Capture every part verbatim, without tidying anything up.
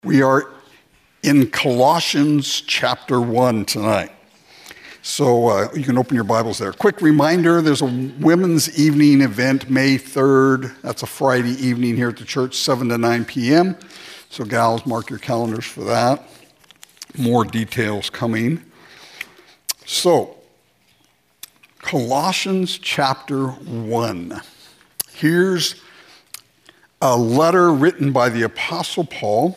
We are in Colossians chapter one tonight. So uh, you can open your Bibles there. Quick reminder, there's a women's evening event May third. That's a Friday evening here at the church, seven to nine p.m. So gals, mark your calendars for that. More details coming. So, Colossians chapter one. Here's a letter written by the Apostle Paul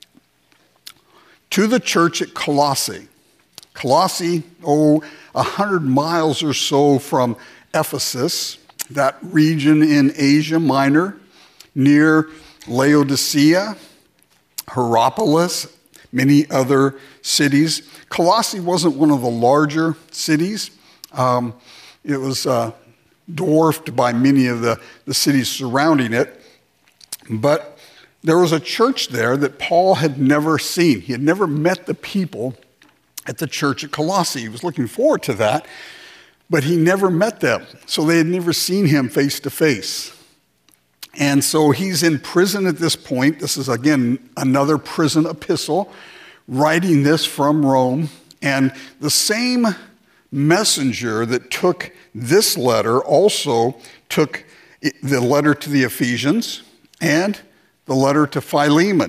to the church at Colossae. Colossae, oh, a hundred miles or so from Ephesus, that region in Asia Minor, near Laodicea, Hierapolis, many other cities. Colossae wasn't one of the larger cities. Um, it was uh, dwarfed by many of the, the cities surrounding it. But there was a church there that Paul had never seen. He had never met the people at the church at Colossae. He was looking forward to that, but he never met them. So they had never seen him face to face. And so he's in prison at this point. This is, again, another prison epistle, writing this from Rome. And the same messenger that took this letter also took the letter to the Ephesians and the letter to Philemon.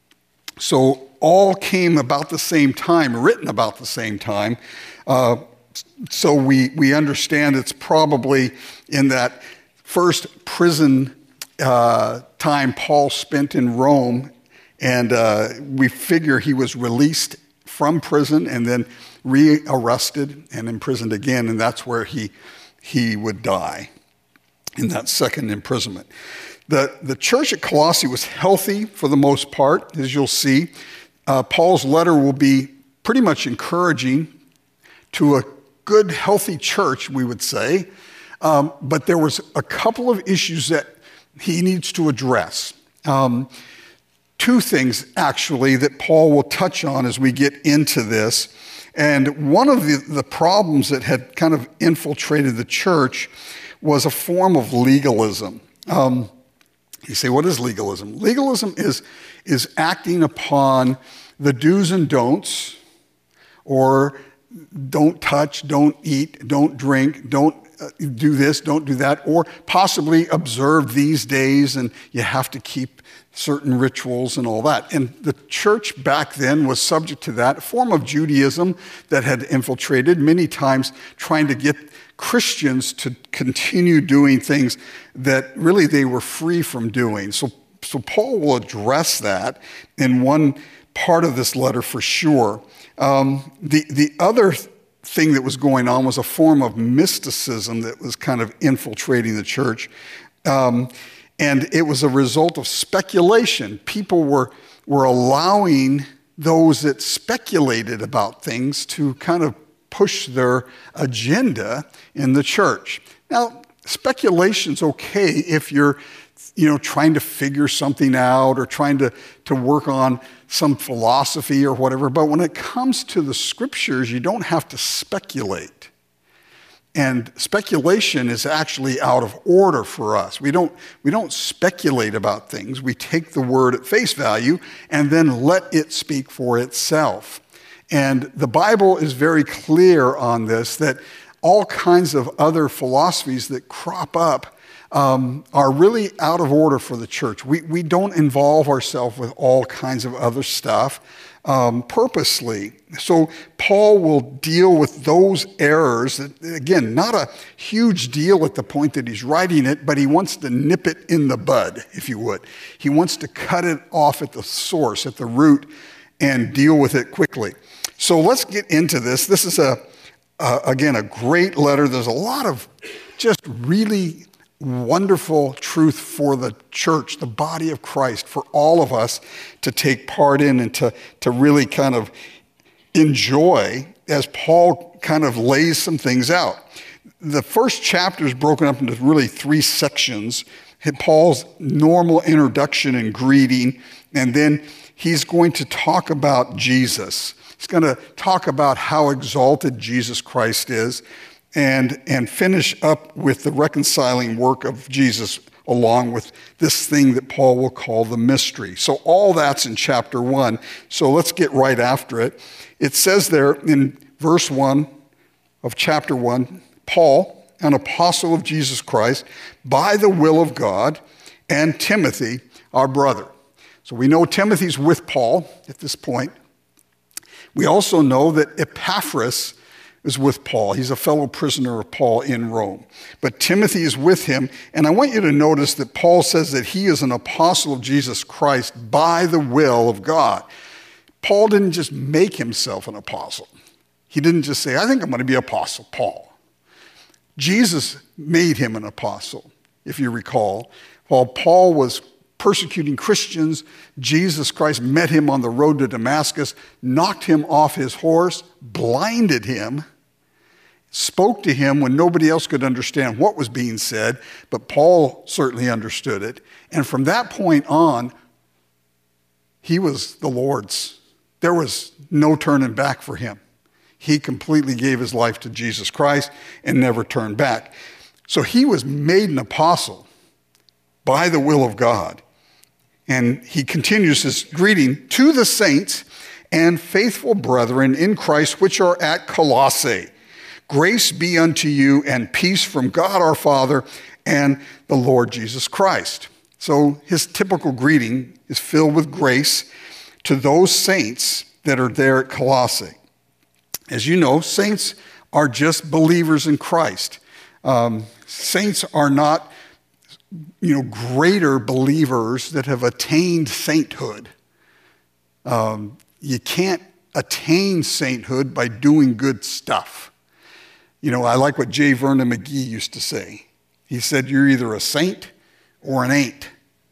So all came about the same time, written about the same time. Uh, so we, we understand it's probably in that first prison uh, time Paul spent in Rome, and uh, we figure he was released from prison and then re-arrested and imprisoned again, and that's where he, he would die, in that second imprisonment. The, the church at Colossae was healthy for the most part, as you'll see. Uh, Paul's letter will be pretty much encouraging to a good, healthy church, we would say. Um, but there was a couple of issues that he needs to address. Um, two things, actually, that Paul will touch on as we get into this. And one of the, the problems that had kind of infiltrated the church was a form of legalism. Um, You say, what is legalism? Legalism is, is acting upon the do's and don'ts, or don't touch, don't eat, don't drink, don't uh, do this, don't do that, or possibly observe these days and you have to keep certain rituals and all that. And the church back then was subject to that, a form of Judaism that had infiltrated, many times trying to get Christians to continue doing things that really they were free from doing. So, so Paul will address that in one part of this letter for sure. Um, the, the other thing that was going on was a form of mysticism that was kind of infiltrating the church. Um, and it was a result of speculation. People were, were allowing those that speculated about things to kind of push their agenda in the church. Now, speculation's okay if you're, you know, trying to figure something out or trying to, to work on some philosophy or whatever. But when it comes to the scriptures, you don't have to speculate. And speculation is actually out of order for us. We don't, we don't speculate about things. We take the word at face value and then let it speak for itself. And the Bible is very clear on this, that all kinds of other philosophies that crop up um, are really out of order for the church. We, we don't involve ourselves with all kinds of other stuff um, purposely. So Paul will deal with those errors. That, again, not a huge deal at the point that he's writing it, but he wants to nip it in the bud, if you would. He wants to cut it off at the source, at the root, and deal with it quickly. So let's get into this. This is, a, uh, again, a great letter. There's a lot of just really wonderful truth for the church, the body of Christ, for all of us to take part in and to, to really kind of enjoy as Paul kind of lays some things out. The first chapter is broken up into really three sections. Paul's normal introduction and greeting, and then he's going to talk about Jesus. He's going to talk about how exalted Jesus Christ is and, and finish up with the reconciling work of Jesus along with this thing that Paul will call the mystery. So all that's in chapter one. So let's get right after it. It says there in verse one of chapter one, Paul, an apostle of Jesus Christ, by the will of God, and Timothy, our brother. So we know Timothy's with Paul at this point. We also know that Epaphras is with Paul. He's a fellow prisoner of Paul in Rome. But Timothy is with him, and I want you to notice that Paul says that he is an apostle of Jesus Christ by the will of God. Paul didn't just make himself an apostle. He didn't just say, I think I'm going to be apostle Paul. Jesus made him an apostle, if you recall. While Paul was persecuting Christians, Jesus Christ met him on the road to Damascus, knocked him off his horse, blinded him, spoke to him when nobody else could understand what was being said, but Paul certainly understood it. And from that point on, he was the Lord's. There was no turning back for him. He completely gave his life to Jesus Christ and never turned back. So he was made an apostle by the will of God. And he continues his greeting to the saints and faithful brethren in Christ which are at Colossae. Grace be unto you and peace from God our Father and the Lord Jesus Christ. So his typical greeting is filled with grace to those saints that are there at Colossae. As you know, saints are just believers in Christ. Um, saints are not, you know, greater believers that have attained sainthood. Um, you can't attain sainthood by doing good stuff. You know, I like what J. Vernon McGee used to say. He said, you're either a saint or an ain't.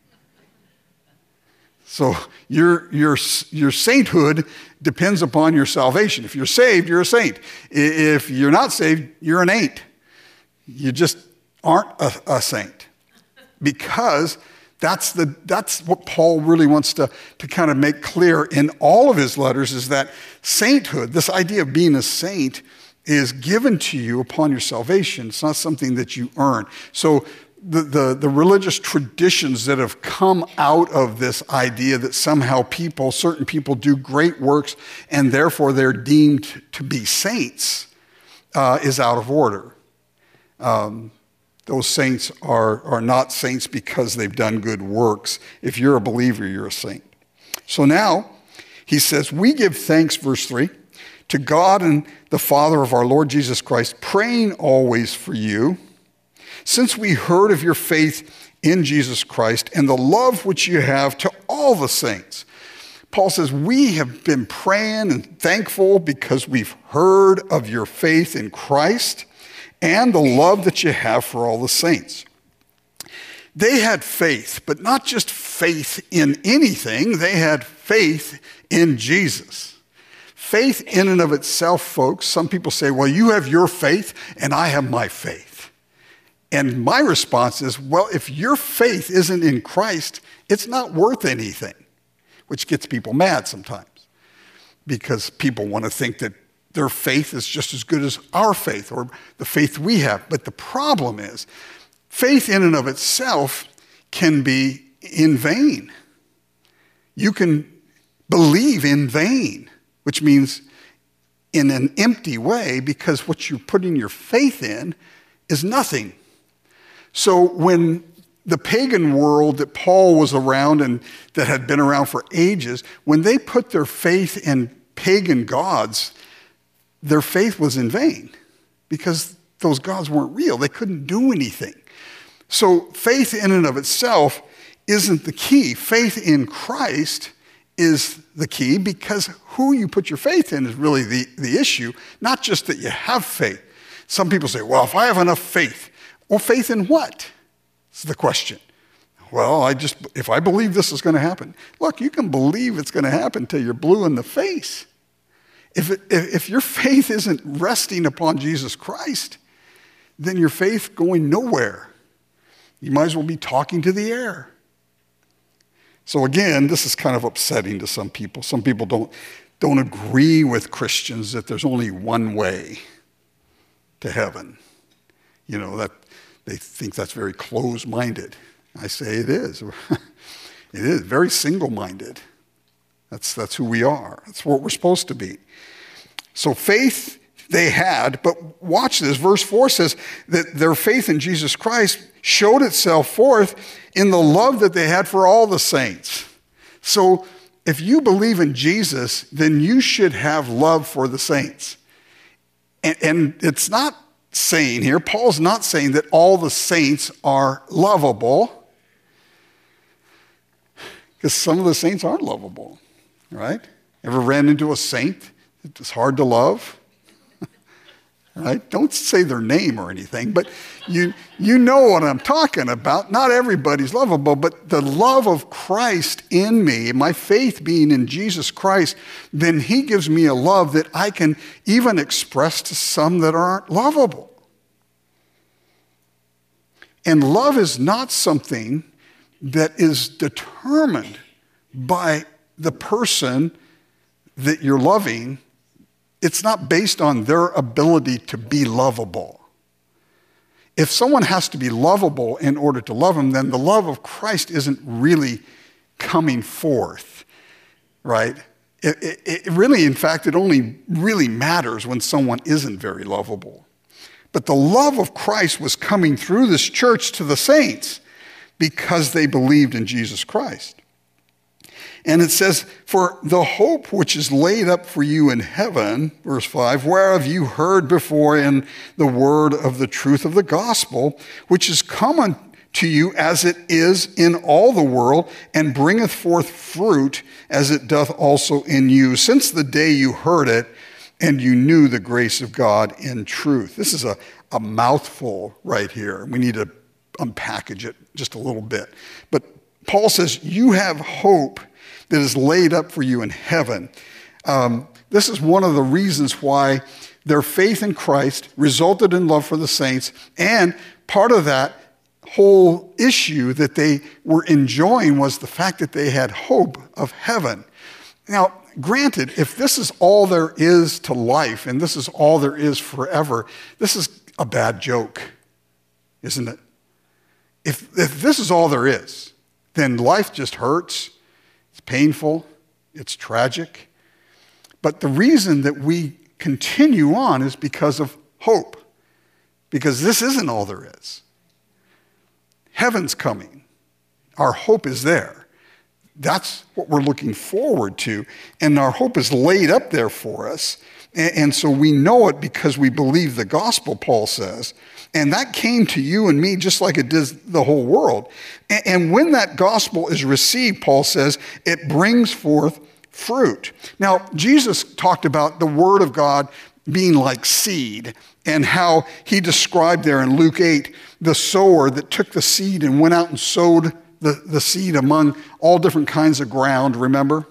So your, your, your sainthood depends upon your salvation. If you're saved, you're a saint. If you're not saved, you're an ain't. You just aren't a, a saint. Because that's, the, that's what Paul really wants to, to kind of make clear in all of his letters, is that sainthood, this idea of being a saint, is given to you upon your salvation. It's not something that you earn. So the, the, the religious traditions that have come out of this idea that somehow people, certain people do great works and therefore they're deemed to be saints uh, is out of order. Um, those saints are, are not saints because they've done good works. If you're a believer, you're a saint. So now he says, we give thanks, verse three, to God and the Father of our Lord Jesus Christ, praying always for you, since we heard of your faith in Jesus Christ and the love which you have to all the saints. Paul says, we have been praying and thankful because we've heard of your faith in Christ and the love that you have for all the saints. They had faith, but not just faith in anything. They had faith in Jesus. Faith in and of itself, folks, some people say, well, you have your faith and I have my faith. And my response is, well, if your faith isn't in Christ, it's not worth anything, which gets people mad sometimes because people want to think that their faith is just as good as our faith or the faith we have. But the problem is, faith in and of itself can be in vain. You can believe in vain, which means in an empty way, because what you're putting your faith in is nothing. So when the pagan world that Paul was around and that had been around for ages, when they put their faith in pagan gods, their faith was in vain because those gods weren't real. They couldn't do anything. So faith in and of itself isn't the key. Faith in Christ is the key, because who you put your faith in is really the, the issue, not just that you have faith. Some people say, well, if I have enough faith, well, faith in what? That's the question. Well, I just, if I believe this is going to happen. Look, you can believe it's going to happen until you're blue in the face. If, it, if your faith isn't resting upon Jesus Christ, then your faith going nowhere. You might as well be talking to the air. So again, this is kind of upsetting to some people. Some people don't, don't agree with Christians that there's only one way to heaven. You know, that they think that's very closed-minded. I say it is. It is very single-minded. That's, that's who we are. That's what we're supposed to be. So faith they had, but watch this. Verse four says that their faith in Jesus Christ showed itself forth in the love that they had for all the saints. So if you believe in Jesus, then you should have love for the saints. And, and it's not saying here, Paul's not saying that all the saints are lovable, because some of the saints aren't lovable, right? Ever ran into a saint that's hard to love? Right? Don't say their name or anything, but you, you know what I'm talking about. Not everybody's lovable, but the love of Christ in me, my faith being in Jesus Christ, then he gives me a love that I can even express to some that aren't lovable. And love is not something that is determined by the person that you're loving. It's not based on their ability to be lovable. If someone has to be lovable in order to love them, then the love of Christ isn't really coming forth, right? It, it, it really, in fact, it only really matters when someone isn't very lovable. But the love of Christ was coming through this church to the saints because they believed in Jesus Christ. And it says, for the hope which is laid up for you in heaven, verse five, whereof you heard before in the word of the truth of the gospel, which is come unto you as it is in all the world, and bringeth forth fruit as it doth also in you, since the day you heard it, and you knew the grace of God in truth. This is a, a mouthful right here. We need to unpackage it just a little bit. But Paul says, you have hope that is laid up for you in heaven. Um, this is one of the reasons why their faith in Christ resulted in love for the saints, and part of that whole issue that they were enjoying was the fact that they had hope of heaven. Now, granted, if this is all there is to life, and this is all there is forever, this is a bad joke, isn't it? If, if this is all there is, then life just hurts. It's painful, it's tragic. But the reason that we continue on is because of hope. Because this isn't all there is. Heaven's coming. Our hope is there. That's what we're looking forward to. And our hope is laid up there for us. And so we know it because we believe the gospel, Paul says. And that came to you and me just like it does the whole world. And when that gospel is received, Paul says, it brings forth fruit. Now, Jesus talked about the word of God being like seed, and how he described there in Luke eight, the sower that took the seed and went out and sowed the, the seed among all different kinds of ground, remember?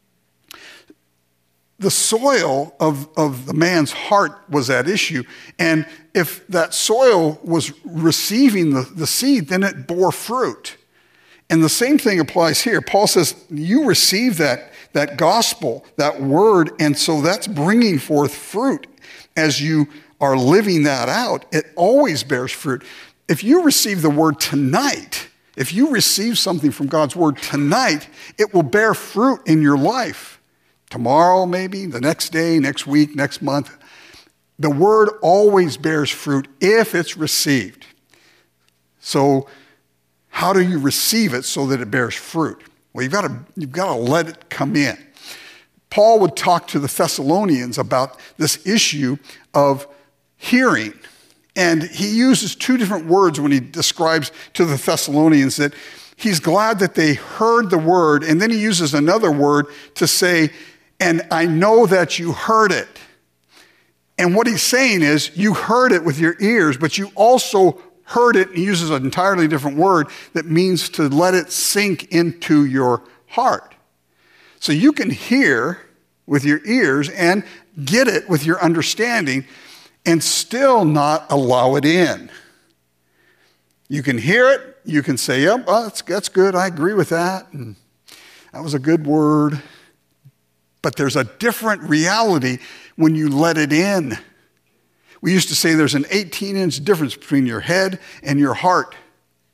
The soil of, of the man's heart was at issue. And if that soil was receiving the, the seed, then it bore fruit. And the same thing applies here. Paul says, you receive that, that gospel, that word, and so that's bringing forth fruit as you are living that out. It always bears fruit. If you receive the word tonight, if you receive something from God's word tonight, it will bear fruit in your life. Tomorrow, maybe, the next day, next week, next month. The word always bears fruit if it's received. So how do you receive it so that it bears fruit? Well, you've got to, you've got to let it come in. Paul would talk to the Thessalonians about this issue of hearing. And he uses two different words when he describes to the Thessalonians that he's glad that they heard the word, and then he uses another word to say, and I know that you heard it. And what he's saying is, you heard it with your ears, but you also heard it, and he uses an entirely different word that means to let it sink into your heart. So you can hear with your ears and get it with your understanding and still not allow it in. You can hear it, you can say, yep, oh, that's, that's good, I agree with that, and that was a good word. But there's a different reality when you let it in. We used to say there's an eighteen inch difference between your head and your heart.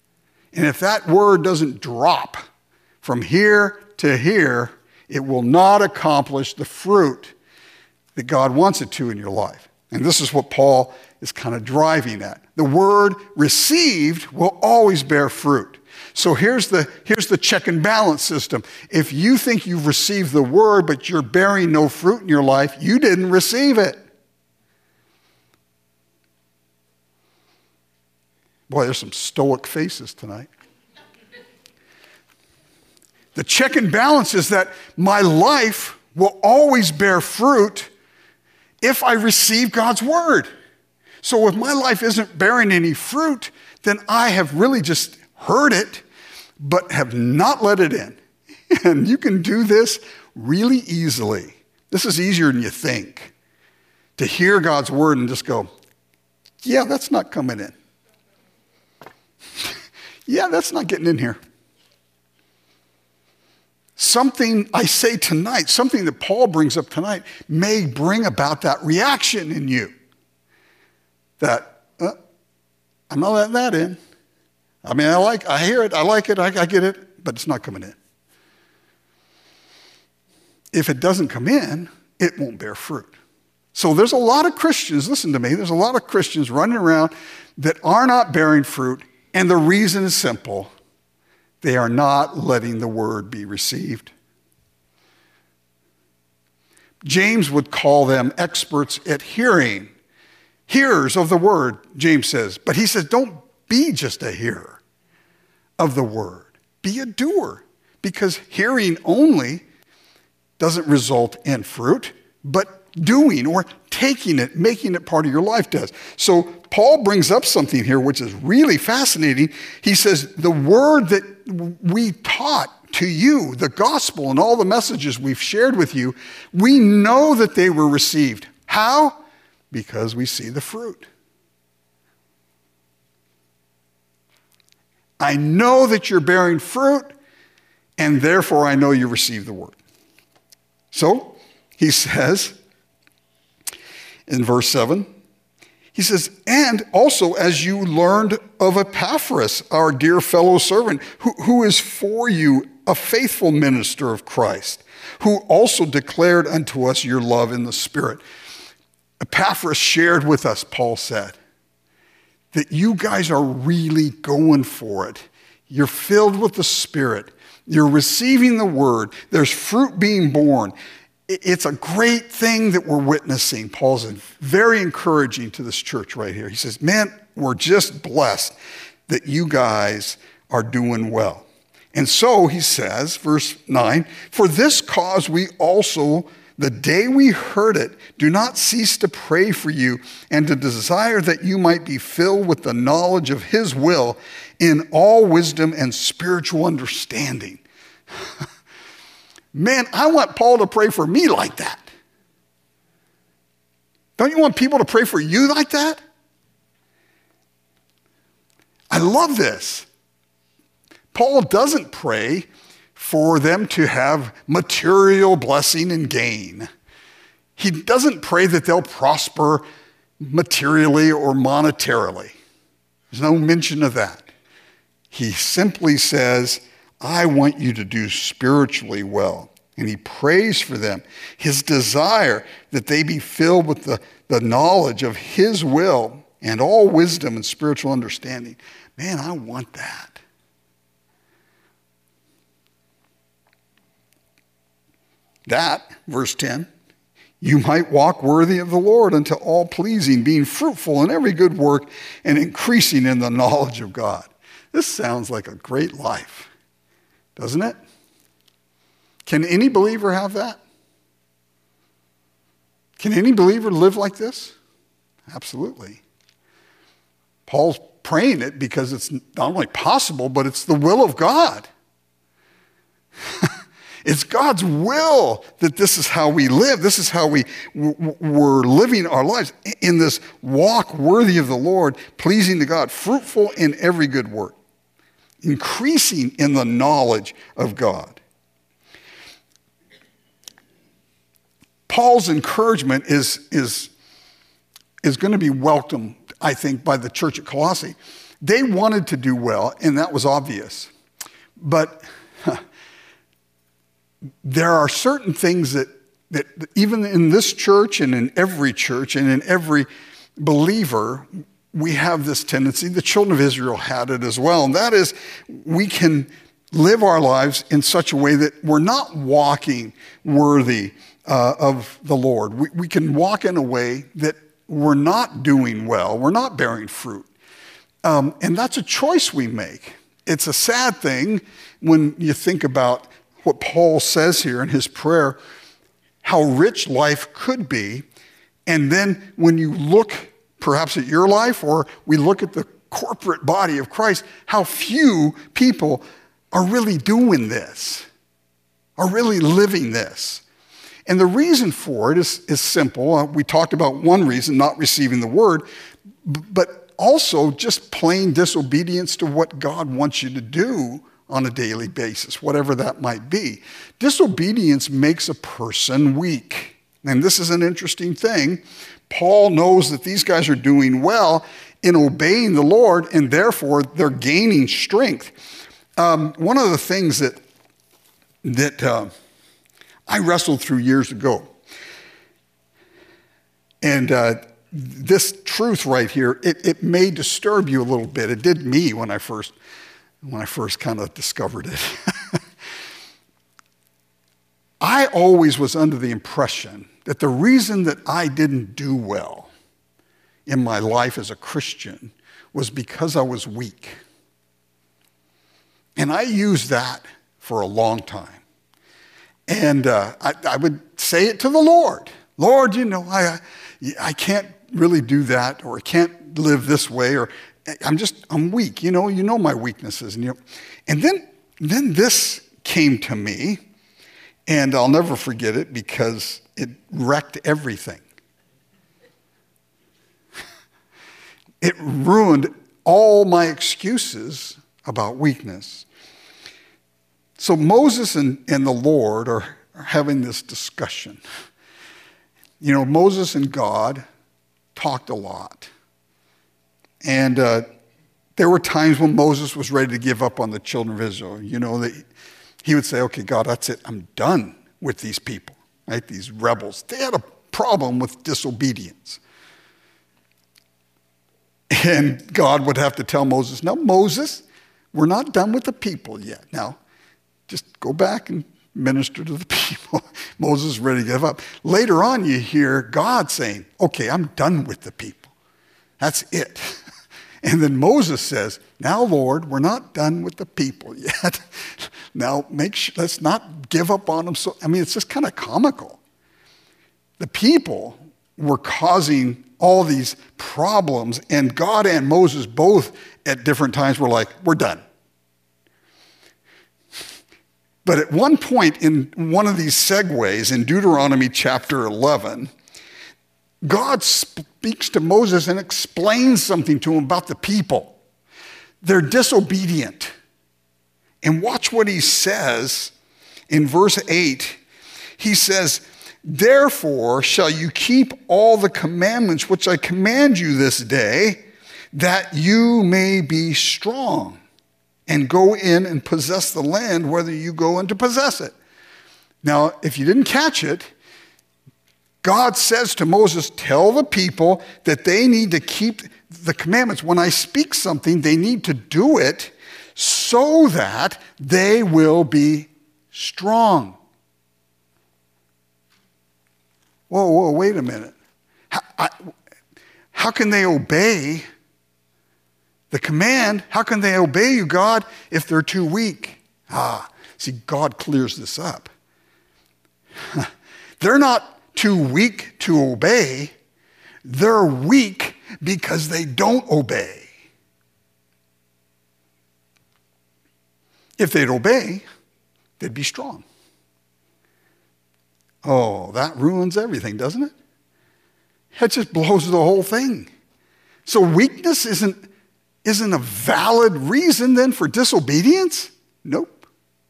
And if that word doesn't drop from here to here, it will not accomplish the fruit that God wants it to in your life. And this is what Paul is kind of driving at. The word received will always bear fruit. So here's the, here's the check and balance system. If you think you've received the word, but you're bearing no fruit in your life, you didn't receive it. Boy, there's some stoic faces tonight. The check and balance is that my life will always bear fruit if I receive God's word. So if my life isn't bearing any fruit, then I have really just heard it, but have not let it in. And you can do this really easily. This is easier than you think. To hear God's word and just go, yeah, that's not coming in. Yeah, that's not getting in here. Something I say tonight, something that Paul brings up tonight, may bring about that reaction in you. That, uh, I'm not letting that in. I mean, I like, I hear it, I like it, I, I get it, but it's not coming in. If it doesn't come in, it won't bear fruit. So there's a lot of Christians, listen to me, there's a lot of Christians running around that are not bearing fruit, and the reason is simple. They are not letting the word be received. James would call them experts at hearing. Hearers of the word, James says. But he says, don't be just a hearer of the word. Be a doer. Because hearing only doesn't result in fruit, but doing or taking it, making it part of your life does. So Paul brings up something here which is really fascinating. He says, the word that we taught to you, the gospel and all the messages we've shared with you, we know that they were received. How? Because we see the fruit. I know that you're bearing fruit, and therefore I know you received the word. So he says in verse seven, he says, and also as you learned of Epaphras, our dear fellow servant, who, who is for you a faithful minister of Christ, who also declared unto us your love in the Spirit. Epaphras shared with us, Paul said, that you guys are really going for it. You're filled with the Spirit. You're receiving the word. There's fruit being born. It's a great thing that we're witnessing. Paul's very encouraging to this church right here. He says, man, we're just blessed that you guys are doing well. And so he says, verse nine, for this cause we also, the day we heard it, do not cease to pray for you and to desire that you might be filled with the knowledge of his will in all wisdom and spiritual understanding. Man, I want Paul to pray for me like that. Don't you want people to pray for you like that? I love this. Paul doesn't pray for them to have material blessing and gain. He doesn't pray that they'll prosper materially or monetarily. There's no mention of that. He simply says, I want you to do spiritually well. And he prays for them. His desire that they be filled with the, the knowledge of his will and all wisdom and spiritual understanding. Man, I want that. That, verse ten, you might walk worthy of the Lord unto all pleasing, being fruitful in every good work and increasing in the knowledge of God. This sounds like a great life, doesn't it? Can any believer have that? Can any believer live like this? Absolutely. Paul's praying it because it's not only possible, but it's the will of God. It's God's will that this is how we live. This is how we, we're living our lives in this walk worthy of the Lord, pleasing to God, fruitful in every good work, increasing in the knowledge of God. Paul's encouragement is, is, is going to be welcomed, I think, by the church at Colossae. They wanted to do well, and that was obvious. But huh, there are certain things that, that even in this church and in every church and in every believer, we have this tendency. The children of Israel had it as well, and that is we can live our lives in such a way that we're not walking worthy uh, of the Lord. We, we can walk in a way that we're not doing well. We're not bearing fruit. Um, and that's a choice we make. It's a sad thing when you think about what Paul says here in his prayer, how rich life could be. And then when you look perhaps at your life, or we look at the corporate body of Christ, how few people are really doing this, are really living this. And the reason for it is, is simple. Uh, we talked about one reason, not receiving the word, b- but also just plain disobedience to what God wants you to do on a daily basis, whatever that might be. Disobedience makes a person weak. And this is an interesting thing. Paul knows that these guys are doing well in obeying the Lord, and therefore they're gaining strength. Um, one of the things that that uh, I wrestled through years ago, and uh, this truth right here, it, it may disturb you a little bit. It did me when I first when I first kind of discovered it. I always was under the impression that the reason that I didn't do well in my life as a Christian was because I was weak. And I used that for a long time. And uh, I, I would say it to the Lord. Lord, you know, I, I can't really do that, or I can't live this way, or I'm just, I'm weak. You know, you know my weaknesses. And, you know, and then, then this came to me, and I'll never forget it because it wrecked everything. It ruined all my excuses about weakness. So Moses and, and the Lord are, are having this discussion. You know, Moses and God talked a lot. And uh, there were times when Moses was ready to give up on the children of Israel. You know, that he would say, okay, God, that's it. I'm done with these people, right? These rebels. They had a problem with disobedience. And God would have to tell Moses, no, Moses, we're not done with the people yet. Now, just go back and minister to the people. Moses is ready to give up. Later on, you hear God saying, okay, I'm done with the people. That's it. And then Moses says, now, Lord, we're not done with the people yet. Now, make sure, let's not give up on them. So, I mean, it's just kind of comical. The people were causing all these problems, and God and Moses both at different times were like, we're done. But at one point in one of these segues in Deuteronomy chapter eleven, God speaks to Moses and explains something to him about the people. They're disobedient. And watch what he says in verse eight. He says, therefore shall you keep all the commandments which I command you this day, that you may be strong and go in and possess the land, whether you go in to possess it. Now, if you didn't catch it, God says to Moses, tell the people that they need to keep the commandments. When I speak something, they need to do it so that they will be strong. Whoa, whoa, wait a minute. How, I, how can they obey the command? How can they obey you, God, if they're too weak? Ah, see, God clears this up. They're not too weak to obey. They're weak because they don't obey. If they'd obey, they'd be strong. Oh, that ruins everything, doesn't it? It just blows the whole thing. So weakness isn't, isn't a valid reason then for disobedience? Nope.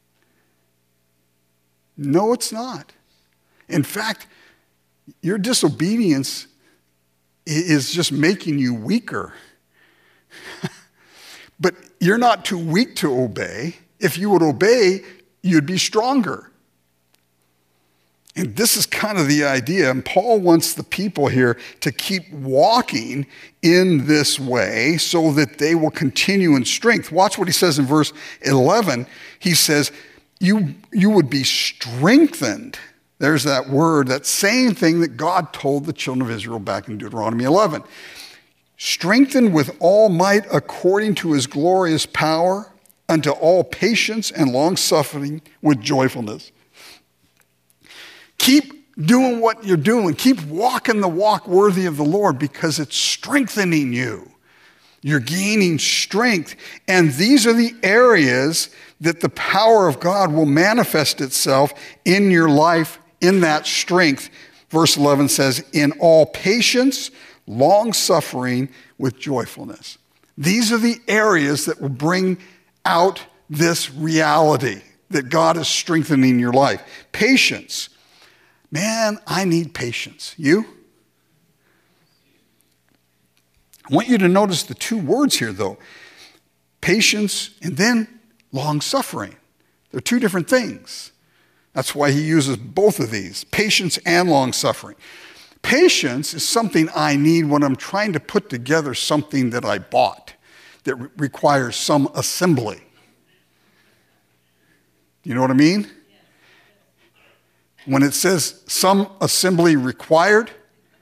No, it's not. In fact, your disobedience is just making you weaker. But you're not too weak to obey. If you would obey, you'd be stronger. And this is kind of the idea. And Paul wants the people here to keep walking in this way so that they will continue in strength. Watch what he says in verse eleven. He says, you, you would be strengthened. There's that word, that same thing that God told the children of Israel back in Deuteronomy eleven. Strengthened with all might according to his glorious power, unto all patience and long-suffering with joyfulness. Keep doing what you're doing. Keep walking the walk worthy of the Lord because it's strengthening you. You're gaining strength. And these are the areas that the power of God will manifest itself in your life in that strength. Verse eleven says, in all patience, long-suffering with joyfulness. These are the areas that will bring out this reality that God is strengthening your life. Patience. Man, I need patience. You? I want you to notice the two words here, though. Patience and then long-suffering. They're two different things. That's why he uses both of these, patience and long-suffering. Patience is something I need when I'm trying to put together something that I bought that re- requires some assembly. You know what I mean? When it says some assembly required,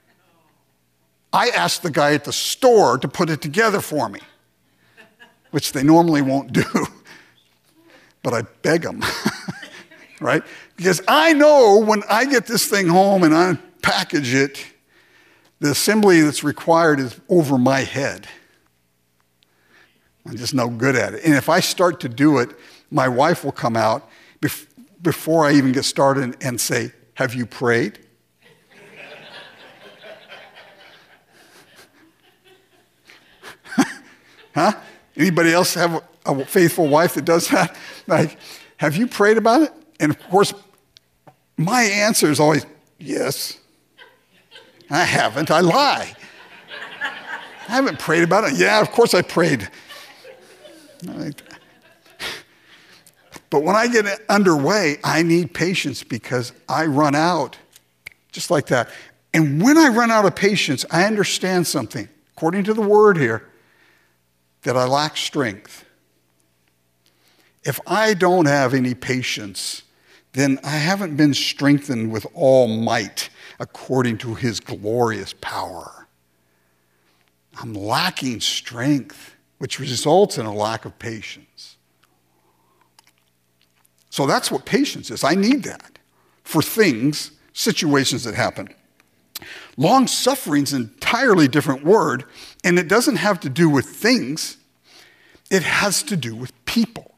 I ask the guy at the store to put it together for me, which they normally won't do, but I beg them, right? Because I know when I get this thing home and I package it, the assembly that's required is over my head. I'm just no good at it. And if I start to do it, my wife will come out bef- before I even get started and say, have you prayed? Huh? Anybody else have a, a faithful wife that does that? Like, have you prayed about it? And of course, my answer is always, yes. I haven't. I lie. I haven't prayed about it. Yeah, of course I prayed. But when I get underway, I need patience because I run out just like that. And when I run out of patience, I understand something, according to the word here, that I lack strength. If I don't have any patience, then I haven't been strengthened with all might according to his glorious power. I'm lacking strength, which results in a lack of patience. So that's what patience is. I need that for things, situations that happen. Long-suffering is an entirely different word, and it doesn't have to do with things. It has to do with people.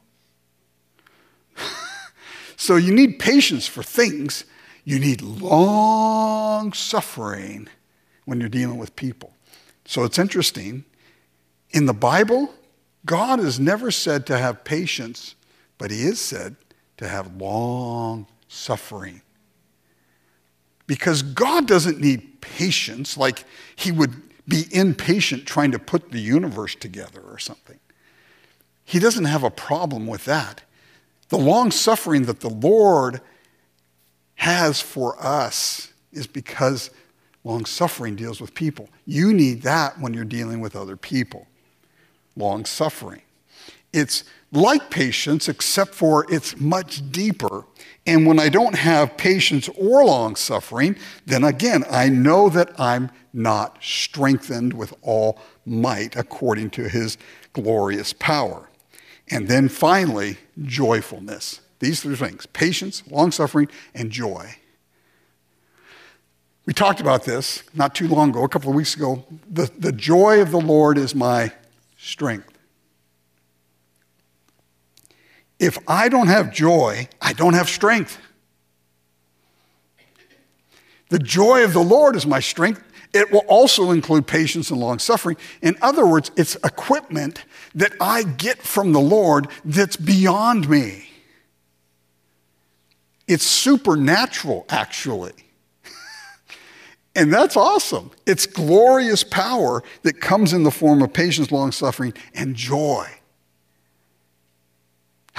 So you need patience for things. You need long-suffering when you're dealing with people. So it's interesting. In the Bible, God is never said to have patience, but he is said to have long-suffering. Because God doesn't need patience like he would be impatient trying to put the universe together or something. He doesn't have a problem with that. The long-suffering that the Lord has for us is because long-suffering deals with people. You need that when you're dealing with other people. Long-suffering. It's like patience, except for it's much deeper. And when I don't have patience or long-suffering, then again, I know that I'm not strengthened with all might according to his glorious power. And then finally, joyfulness. These three things, patience, long-suffering, and joy. We talked about this not too long ago, a couple of weeks ago. The, the joy of the Lord is my strength. If I don't have joy, I don't have strength. The joy of the Lord is my strength. It will also include patience and long-suffering. In other words, it's equipment that I get from the Lord that's beyond me. It's supernatural, actually. And that's awesome. It's glorious power that comes in the form of patience, long-suffering, and joy.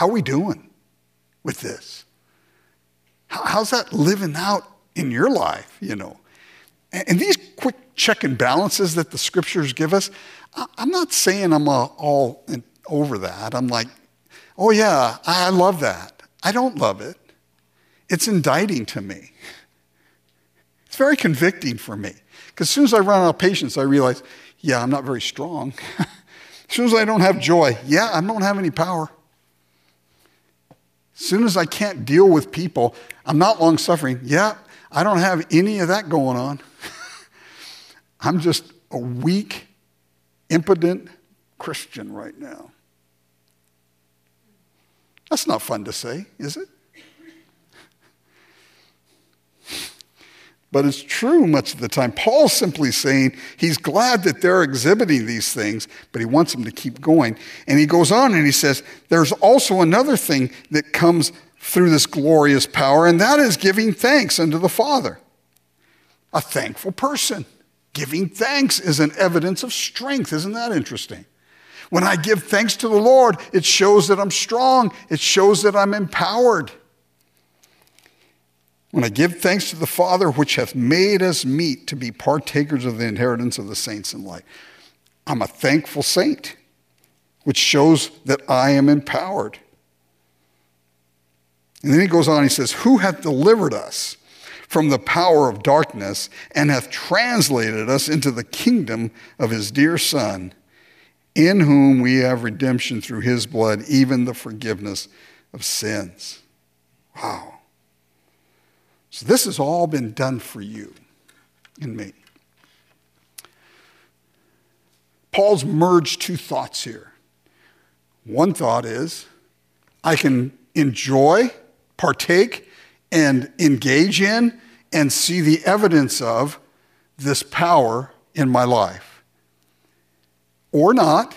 How are we doing with this? How, how's that living out in your life, you know? And, and these quick check and balances that the scriptures give us, I, I'm not saying I'm uh, all in, over that. I'm like, oh yeah, I love that. I don't love it. It's indicting to me. It's very convicting for me. Because as soon as I run out of patience, I realize, yeah, I'm not very strong. As soon as I don't have joy, yeah, I don't have any power. As soon as I can't deal with people, I'm not long-suffering. Yeah, I don't have any of that going on. I'm just a weak, impotent Christian right now. That's not fun to say, is it? But it's true much of the time. Paul's simply saying he's glad that they're exhibiting these things, but he wants them to keep going. And he goes on and he says, there's also another thing that comes through this glorious power, and that is giving thanks unto the Father. A thankful person. Giving thanks is an evidence of strength. Isn't that interesting? When I give thanks to the Lord, it shows that I'm strong. It shows that I'm empowered. When I give thanks to the Father, which hath made us meet to be partakers of the inheritance of the saints in light. I'm a thankful saint, which shows that I am empowered. And then he goes on, he says, who hath delivered us from the power of darkness and hath translated us into the kingdom of his dear Son, in whom we have redemption through his blood, even the forgiveness of sins. Wow. So this has all been done for you and me. Paul's merged two thoughts here. One thought is, I can enjoy, partake, and engage in, and see the evidence of this power in my life. Or not.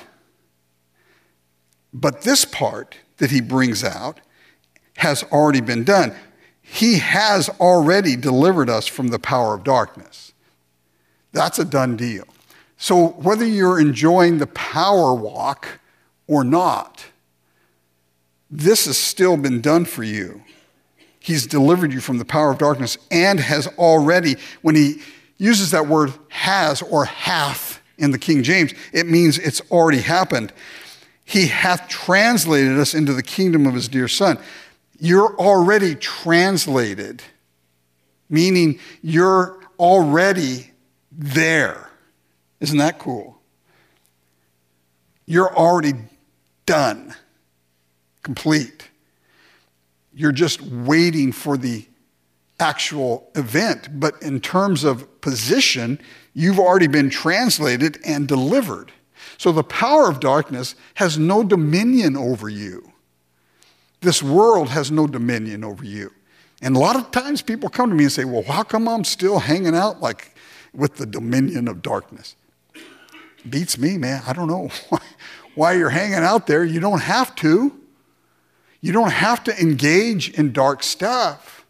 But this part that he brings out has already been done. He has already delivered us from the power of darkness. That's a done deal. So whether you're enjoying the power walk or not, this has still been done for you. He's delivered you from the power of darkness and has already, when he uses that word has or hath in the King James, it means it's already happened. He hath translated us into the kingdom of his dear Son. You're already translated, meaning you're already there. Isn't that cool? You're already done, complete. You're just waiting for the actual event. But in terms of position, you've already been translated and delivered. So the power of darkness has no dominion over you. This world has no dominion over you. And a lot of times people come to me and say, well, how come I'm still hanging out like with the dominion of darkness? Beats me, man. I don't know why you're hanging out there. You don't have to. You don't have to engage in dark stuff.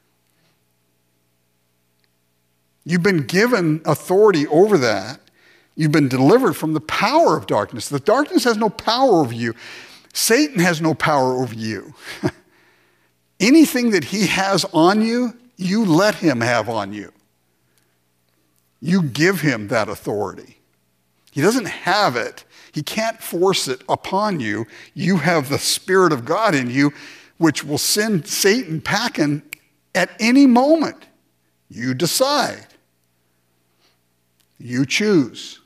You've been given authority over that. You've been delivered from the power of darkness. The darkness has no power over you. Satan has no power over you. Anything that he has on you, you let him have on you. You give him that authority. He doesn't have it. He can't force it upon you. You have the Spirit of God in you, which will send Satan packing at any moment. You decide. You choose.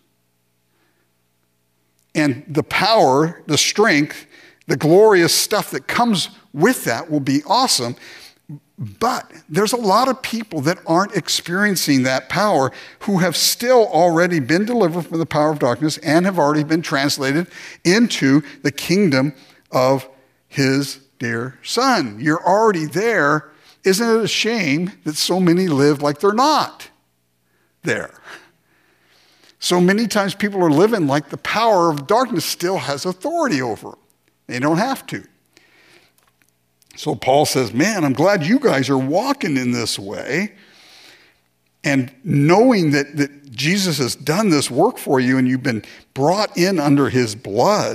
And the power, the strength, the glorious stuff that comes with that will be awesome. But there's a lot of people that aren't experiencing that power who have still already been delivered from the power of darkness and have already been translated into the kingdom of his dear Son. You're already there. Isn't it a shame that so many live like they're not there? So many times people are living like the power of darkness still has authority over them. They don't have to. So Paul says, man, I'm glad you guys are walking in this way and knowing that, that Jesus has done this work for you and you've been brought in under his blood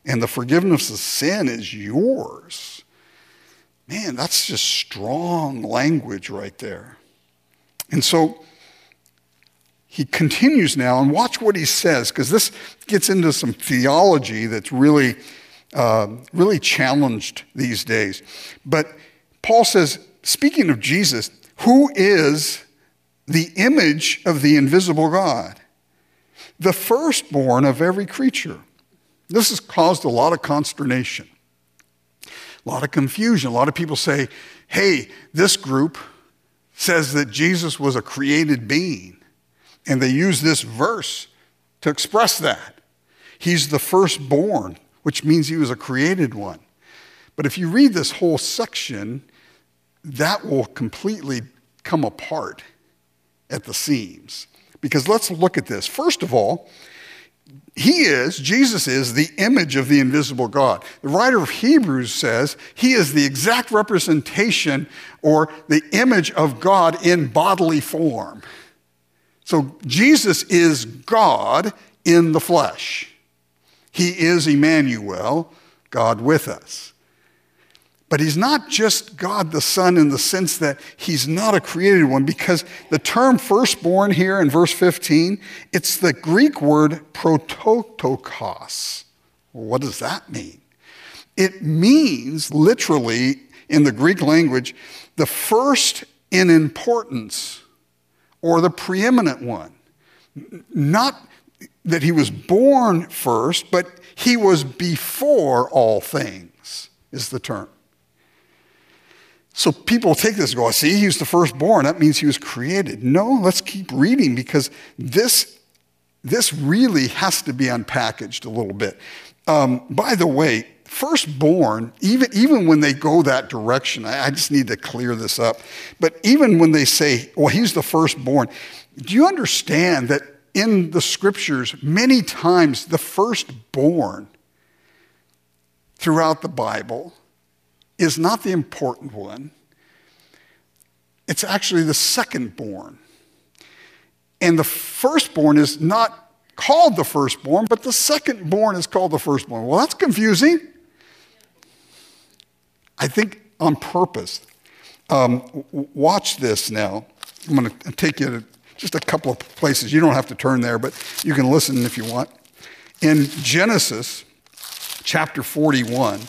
and the forgiveness of sin is yours. Man, that's just strong language right there. And so he continues now, and watch what he says, because this gets into some theology that's really, uh, really challenged these days. But Paul says, speaking of Jesus, who is the image of the invisible God, the firstborn of every creature. This has caused a lot of consternation, a lot of confusion. A lot of people say, hey, this group says that Jesus was a created being, and they use this verse to express that. He's the firstborn, which means he was a created one. But if you read this whole section, that will completely come apart at the seams. Because let's look at this. First of all, he is, Jesus is the image of the invisible God. The writer of Hebrews says he is the exact representation or the image of God in bodily form. So Jesus is God in the flesh. He is Emmanuel, God with us. But he's not just God the Son in the sense that he's not a created one, because the term firstborn here in verse fifteen, it's the Greek word prototokos. Well, what does that mean? It means literally in the Greek language, the first in importance or the preeminent one. Not that he was born first, but he was before all things is the term. So people take this and go, see, he was the firstborn. That means he was created. No, let's keep reading, because this, this really has to be unpackaged a little bit. Um, by the way, firstborn, even, even when they go that direction, I, I just need to clear this up. But even when they say, well, he's the firstborn, do you understand that in the scriptures, many times the firstborn throughout the Bible is not the important one. It's actually the secondborn. And the firstborn is not called the firstborn, but the secondborn is called the firstborn. Well, that's confusing. I think on purpose. Um, watch this now. I'm going to take you to just a couple of places. You don't have to turn there, but you can listen if you want. In Genesis chapter forty-one,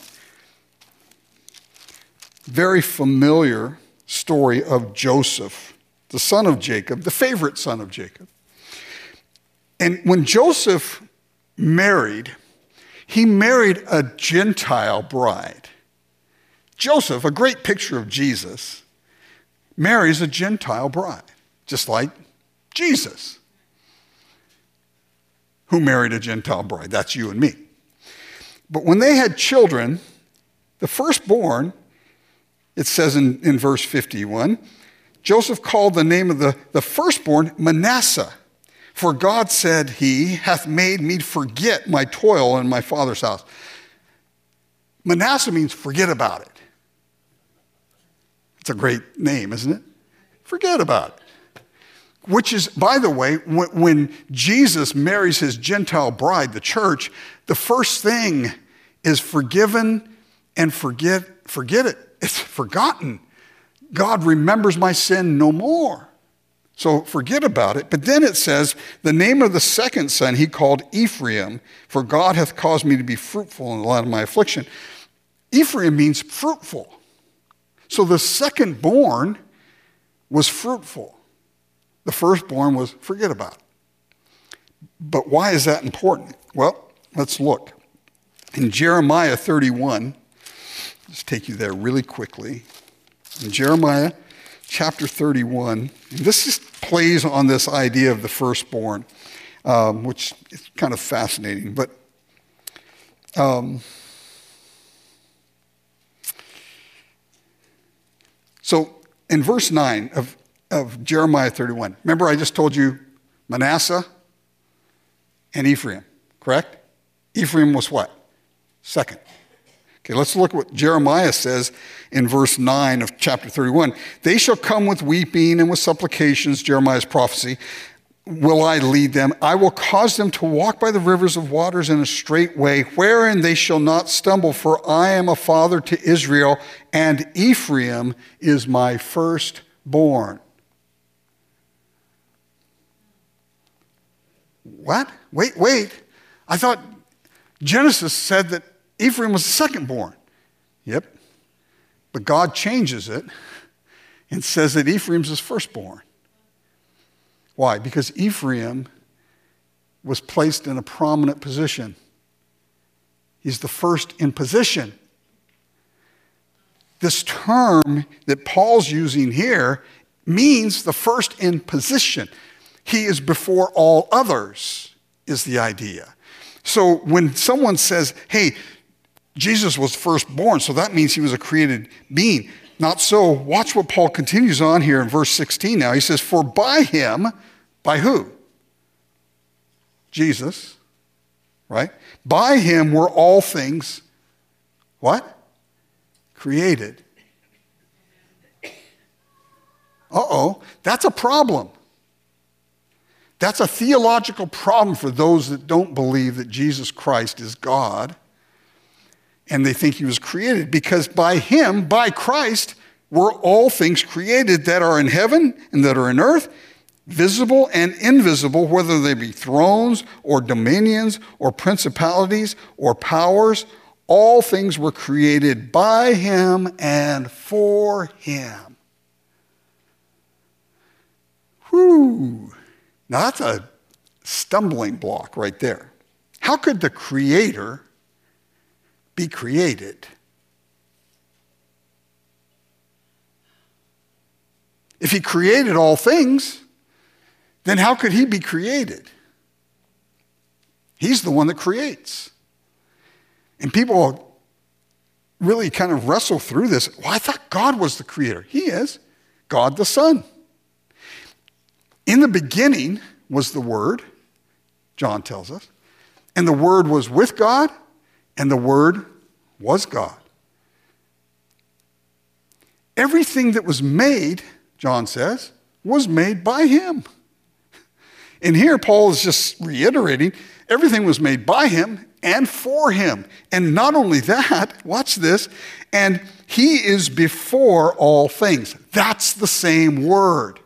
very familiar story of Joseph, the son of Jacob, the favorite son of Jacob. And when Joseph married, he married a Gentile bride. Joseph, a great picture of Jesus, marries a Gentile bride, just like Jesus, who married a Gentile bride. That's you and me. But when they had children, the firstborn, it says in, in verse fifty-one, Joseph called the name of the, the firstborn Manasseh, for God said, he hath made me forget my toil in my father's house. Manasseh means forget about it. It's a great name, isn't it? Forget about it. Which is, by the way, when, when Jesus marries his Gentile bride, the church, the first thing is forgiven and forget, forget it. It's forgotten. God remembers my sin no more. So forget about it. But then it says, the name of the second son he called Ephraim, for God hath caused me to be fruitful in the land of my affliction. Ephraim means fruitful. So the second born was fruitful. The firstborn was forget about it. But why is that important? Well, let's look. In Jeremiah thirty-one, let's take you there really quickly. In Jeremiah chapter thirty-one, and this just plays on this idea of the firstborn, um, which is kind of fascinating. But um, so in verse nine of, of Jeremiah thirty-one, remember I just told you Manasseh and Ephraim, correct? Ephraim was what? Second. Okay, let's look what Jeremiah says in verse nine of chapter thirty-one. They shall come with weeping and with supplications, Jeremiah's prophecy, will I lead them. I will cause them to walk by the rivers of waters in a straight way, wherein they shall not stumble, for I am a father to Israel, and Ephraim is my firstborn. What? Wait, wait. I thought Genesis said that Ephraim was the secondborn. Yep. But God changes it and says that Ephraim's his firstborn. Why? Because Ephraim was placed in a prominent position. He's the first in position. This term that Paul's using here means the first in position. He is before all others, is the idea. So when someone says, hey, Jesus was firstborn, so that means he was a created being. Not so. Watch what Paul continues on here in verse sixteen now. He says, for by him, by who? Jesus, right? By him were all things, what? Created. Uh-oh, that's a problem. That's a theological problem for those that don't believe that Jesus Christ is God and they think he was created, because by him, by Christ, were all things created that are in heaven and that are in earth, visible and invisible, whether they be thrones or dominions or principalities or powers. All things were created by him and for him. Whew. Now that's a stumbling block right there. How could the Creator be created? If he created all things, then how could he be created? He's the one that creates. And people really kind of wrestle through this. Well, I thought God was the creator. He is. God the Son. In the beginning was the Word, John tells us, and the Word was with God, and the Word was God. Everything that was made, John says, was made by him. And here Paul is just reiterating, everything was made by him and for him. And not only that, watch this, and he is before all things. That's the same word.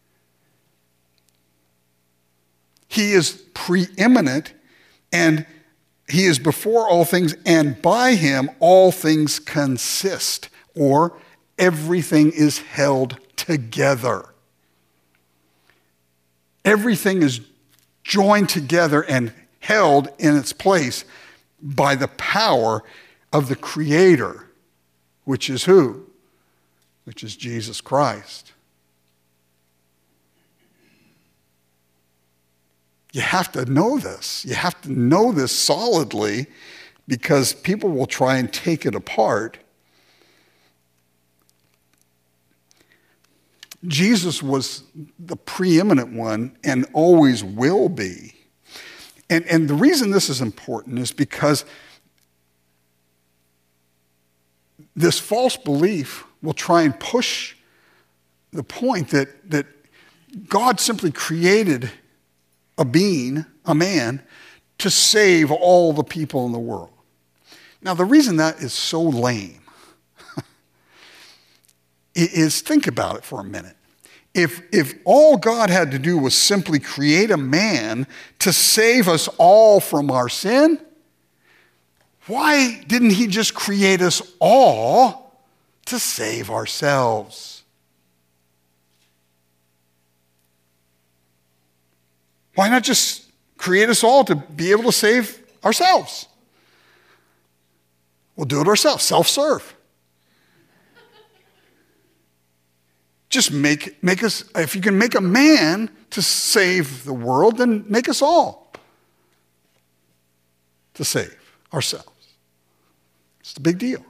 He is preeminent, and he is before all things, and by him all things consist, or everything is held together. Everything is joined together and held in its place by the power of the Creator, which is who? Which is Jesus Christ. You have to know this. You have to know this solidly, because people will try and take it apart. Jesus was the preeminent one and always will be. And, and the reason this is important is because this false belief will try and push the point that, that God simply created a being, a man, to save all the people in the world. Now, the reason that is so lame is, think about it for a minute. If, if all God had to do was simply create a man to save us all from our sin, why didn't he just create us all to save ourselves? Why not just create us all to be able to save ourselves? We'll do it ourselves, self-serve. Just make, make us, if you can make a man to save the world, then make us all to save ourselves. It's a big deal.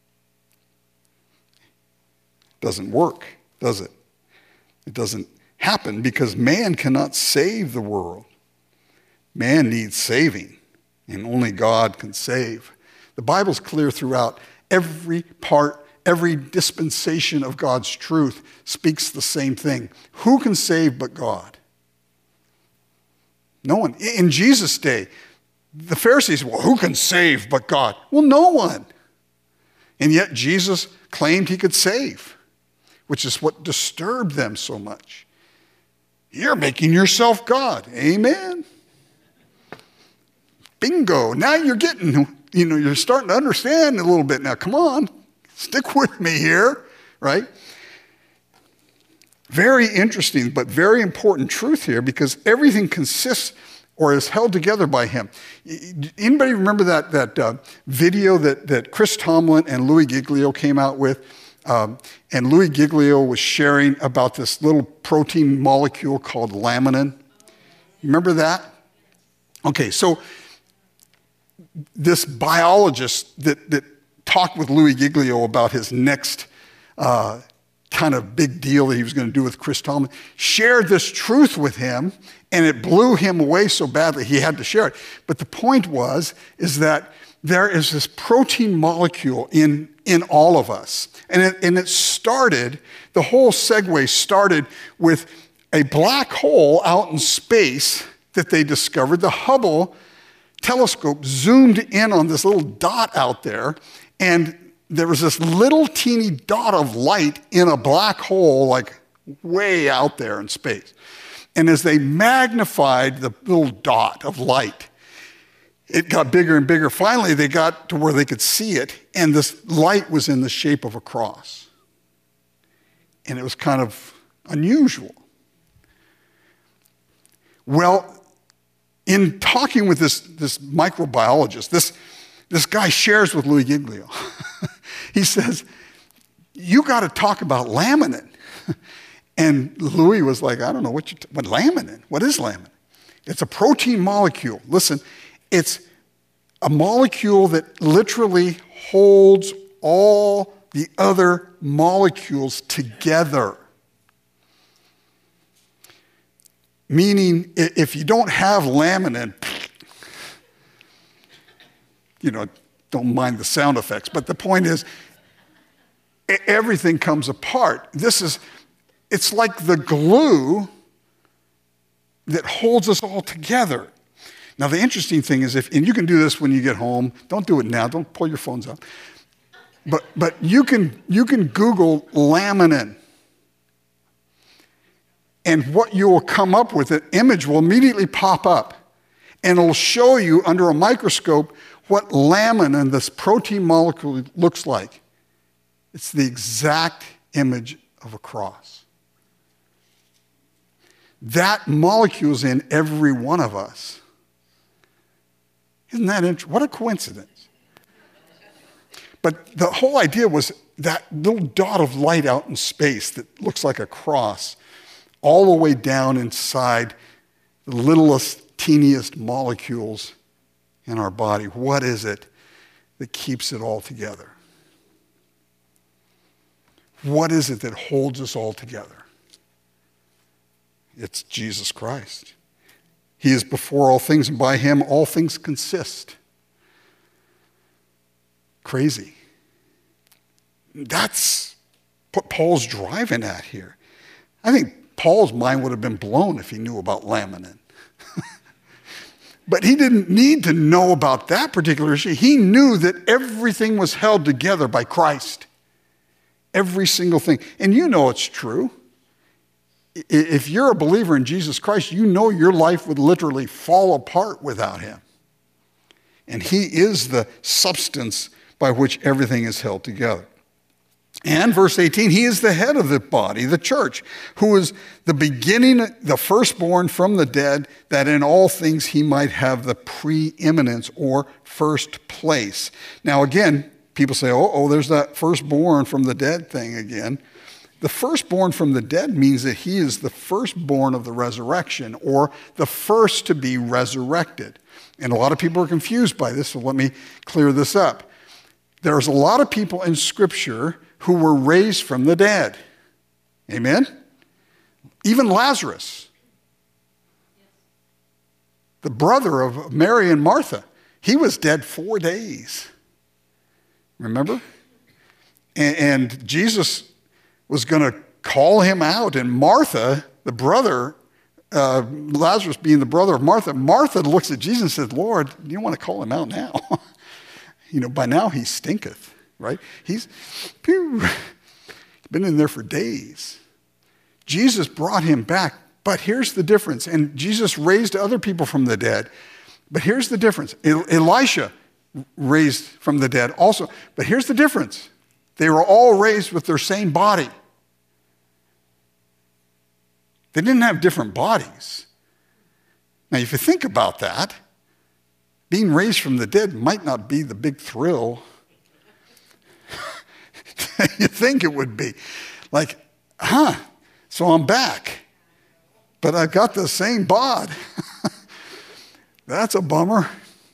Doesn't work, does it? It doesn't happen because man cannot save the world. Man needs saving, and only God can save. The Bible's clear throughout. Every part, every dispensation of God's truth speaks the same thing. Who can save but God? No one. In Jesus' day, the Pharisees, well, who can save but God? Well, no one. And yet Jesus claimed he could save, which is what disturbed them so much. You're making yourself God. Amen. Bingo. Now you're getting, you know, you're starting to understand a little bit now. Come on, stick with me here, right? Very interesting, but very important truth here, because everything consists or is held together by him. Anybody remember that, that uh, video that, that Chris Tomlin and Louis Giglio came out with? Um, and Louis Giglio was sharing about this little protein molecule called laminin. Remember that? Okay, so this biologist that, that talked with Louis Giglio about his next uh, kind of big deal that he was going to do with Chris Tomlin, shared this truth with him, and it blew him away so badly he had to share it. But the point was, is that there is this protein molecule in, in all of us. And it, and it started, the whole segue started with a black hole out in space that they discovered. The Hubble telescope zoomed in on this little dot out there, and there was this little teeny dot of light in a black hole, like way out there in space. And as they magnified the little dot of light, it got bigger and bigger. Finally, they got to where they could see it, and this light was in the shape of a cross. And it was kind of unusual. Well, in talking with this, this microbiologist, this, this guy shares with Louis Giglio. He says, you got to talk about laminin. And Louis was like, I don't know what you, t- what laminin? What is laminin? It's a protein molecule. Listen, it's a molecule that literally holds all the other molecules together. Meaning, if you don't have laminin, you know, don't mind the sound effects, but the point is, everything comes apart. This is, it's like the glue that holds us all together. Now, the interesting thing is, if, and you can do this when you get home, don't do it now, don't pull your phones out. But, but you can, you can Google laminin. And what you will come up with, an image will immediately pop up. And it'll show you under a microscope what laminin, this protein molecule, looks like. It's the exact image of a cross. That molecule's in every one of us. Isn't that interesting? What a coincidence. But the whole idea was that little dot of light out in space that looks like a cross, all the way down inside the littlest, teeniest molecules in our body. What is it that keeps it all together? What is it that holds us all together? It's Jesus Christ. He is before all things, and by him all things consist. Crazy. That's what Paul's driving at here. I think Paul's mind would have been blown if he knew about laminin. But he didn't need to know about that particular issue. He knew that everything was held together by Christ. Every single thing. And you know it's true. If you're a believer in Jesus Christ, you know your life would literally fall apart without him. And he is the substance by which everything is held together. And verse eighteen, he is the head of the body, the church, who is the beginning, the firstborn from the dead, that in all things he might have the preeminence or first place. Now again, people say, oh, oh, there's that firstborn from the dead thing again. The firstborn from the dead means that he is the firstborn of the resurrection, or the first to be resurrected. And a lot of people are confused by this, so let me clear this up. There's a lot of people in Scripture who were raised from the dead. Amen? Even Lazarus, the brother of Mary and Martha, he was dead four days. Remember? And, and Jesus was going to call him out, and Martha, the brother, uh, Lazarus being the brother of Martha, Martha looks at Jesus and says, Lord, do you want to call him out now? You know, by now he stinketh, right? He's pew, been in there for days. Jesus brought him back, but here's the difference. And Jesus raised other people from the dead, but here's the difference. Elisha raised from the dead also, but here's the difference. They were all raised with their same body. They didn't have different bodies. Now, if you think about that, being raised from the dead might not be the big thrill you think it would be. Like, huh, so I'm back, but I've got the same bod. That's a bummer.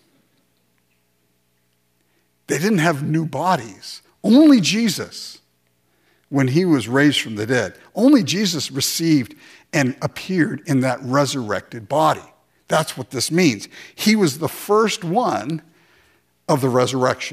They didn't have new bodies. Only Jesus, when he was raised from the dead, only Jesus received and appeared in that resurrected body. That's what this means. He was the first one of the resurrection.